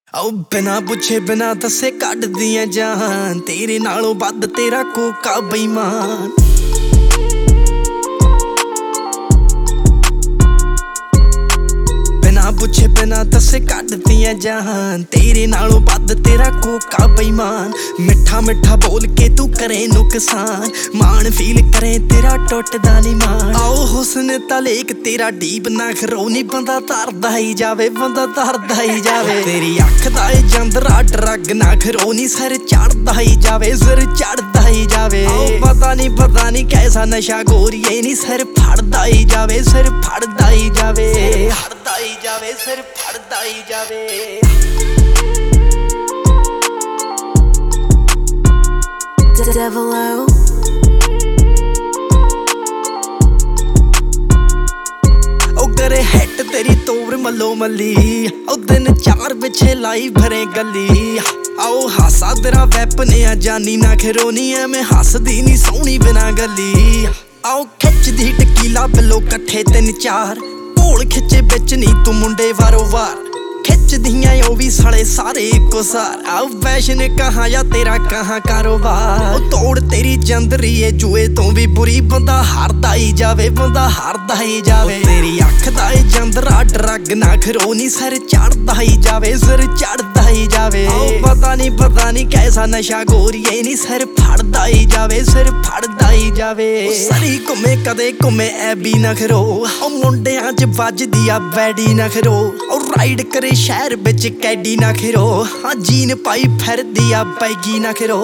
आओ बिना पुछे बिना दसे कट दियां जान तेरे नालों वध तेरा कोका बेईमान। बिना पुछे बिना दसे कट दियां जान तेरे नालों वध तेरा कोका बेईमान। मिठा मिठा बोल के तू करे नुकसान मान फील करे तेरा टुटदा नहीं मान। आओ हुस्न तलेक तेरा डीप ना खरो नी बंदा तरदा ही जावे बंदा तरदा ही जावे। तेरी अख दा ए जंदरा ड्रग ना खरो नी सिर चढ़दा ही जावे सिर चढ़दा ही जावे। पता नहीं कैसा नशा गोरिए नी सिर फड़दा ही जावे सिर फड़दा ही जावे फड़दा ही जावे सिर फड़दा ही जावे। Devil out. करे हिट तेरी तोर मलो मली ओ दिन चार पिछे लाई भरे गली। आओ हासा तेरा वैपन आ जानी ना खरोनी है मैं हसदी नी सोहनी बिना गली। आओ खिच दी टकीला बिलो कट्ठे तीन चार भोल खिचे बिच नी तू मुंडे वारो वार खिच दियां ओ भी सड़े सारे इको सार। आओ फैशन कहाँ या तेरा कहाँ कारोबार तोड़ तेरी जंदरी है जुए तो भी बुरी बंदा हारदा ही जावे बंदा हारदा ही जावे। तेरी अख दा ए जंदरा ड्रग ना खरो नी सिर चढ़दा ही जावे सिर चढ़दा ही जावे। पता नहीं कैसा नशा गोरिए नी सिर फड़दा ही जावे सिर फड़दा ही जावे। सरी घुमे कदे घुमे ऐबी ना खरो मुंडियां च वजदी आ बैडी ना खरो राइड करे शहर बिच कैडी ना खिरो हाँ जीन पाई फिरदी आ बैगी ना खिरो।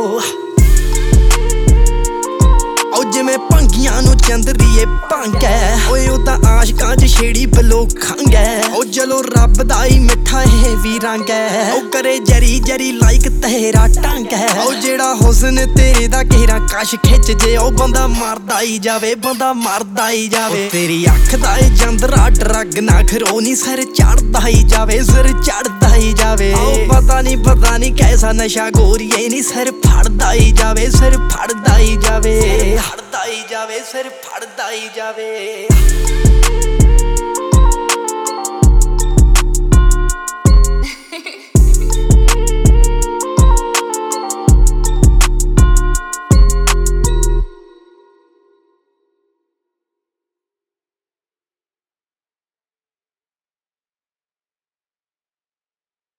ओ जिवें भंगियां नूं चंदरीए भंग है ओए ओ तां आशकां च छेड़ी बलो खंग है। ओ चलो रब दा ही मिठा है वी रंग है ओ करे जरी जरी लाइक तेरा टंग है। ओ जेड़ा हुस्न तेरे दा घेरा कश खिच जे ओ बंदा मरदा ही जावे बंदा मरदा ही जावे। तेरी अख दा ए जंदरा ड्रग ना खरो नी सिर चढ़दा ही जावे सिर चढ़दा ही जावे। पता नहीं कैसा नशा गोरिए नी सिर फड़दा ही जावे सिर फड़दा ही जावे फड़दा ही जावे सिर फड़दा ही जावे।